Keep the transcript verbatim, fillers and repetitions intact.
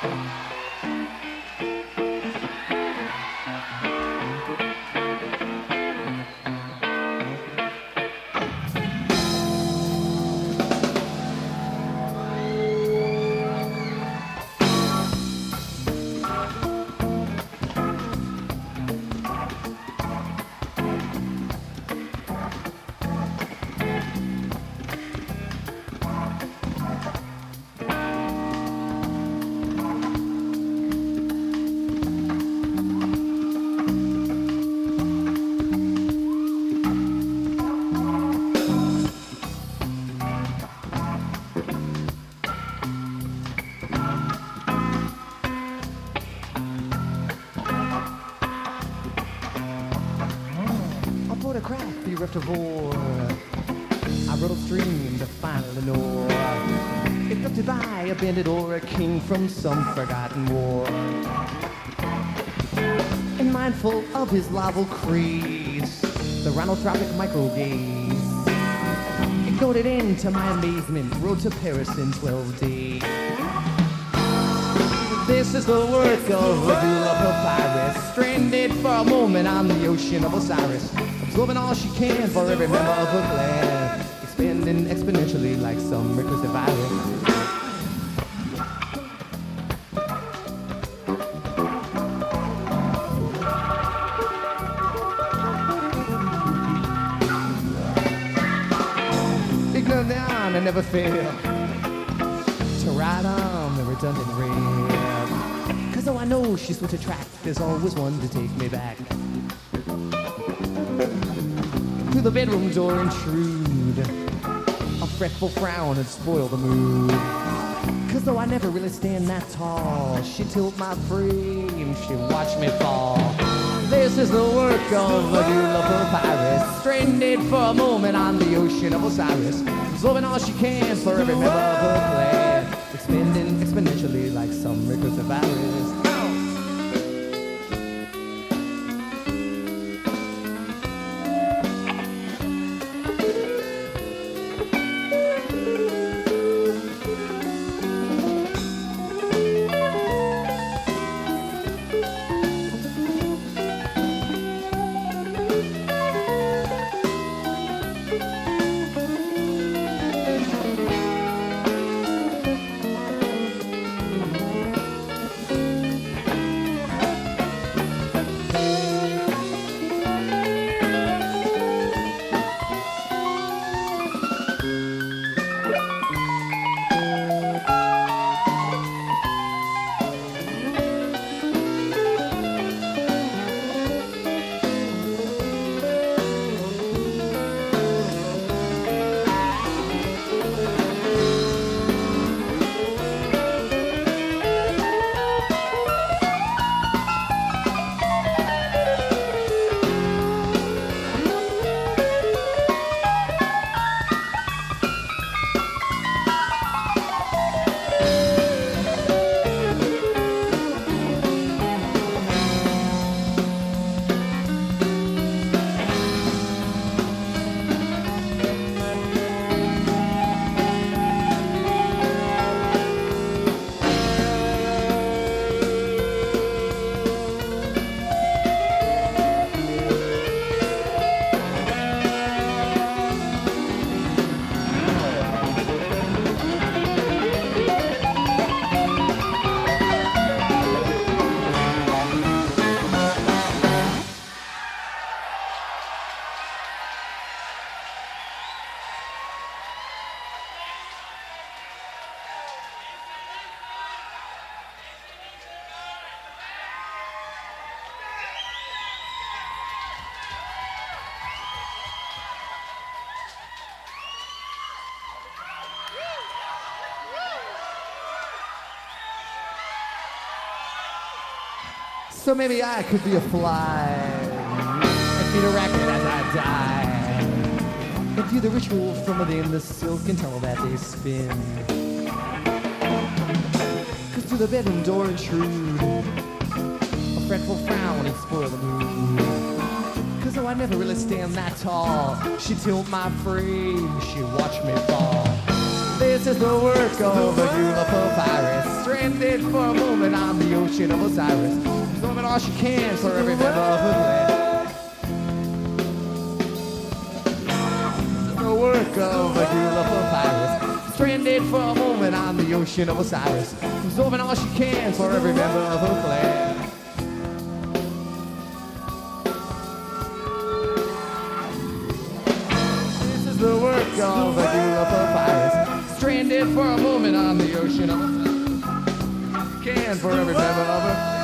I rode upstream to find Lenore, abducted by a bandit or a king from some forgotten war. And mindful of his larval creeds, the rhinotropic microgaze, it goaded into my amazement, rode to Paris in twelve days. This is the work of a Dula papyrus, stranded for a moment on the ocean of Osiris, absorbing all she can for every member of her clan, expanding exponentially like some recursive virus. Ignorant the on and never fail to ride on the redundant rail. Cause though I know she's swift to track, there's always one to take me back. Through the bedroom door intrude a fretful frown and spoil the mood. Cause though I never really stand that tall, she tilt my frame, she watch me fall. This is the work of a Dula papyrus, stranded for a moment on the ocean of Osiris, absorbing all she can for every member of her clan, expanding exponentially like some recursive virus. So maybe I could be a fly and feed a racket as I die, and view the ritual from within the silk and tell that they spin. Cause through the bedroom door intrude a fretful frown and spoil the mood. Cause though I never really stand that tall, she tilt my frame, she watch me fall. This is the work of a Eula Papyrus, stranded for a moment on the ocean of Osiris, absorbing all she can for every member of her clan. This is the work of a Eula Papyrus, stranded for a moment on the ocean of Osiris, absorbing all she can for every member of her clan. This is the work of a Eula Papyrus, stranded for a moment on the ocean of Osiris, can for every member of her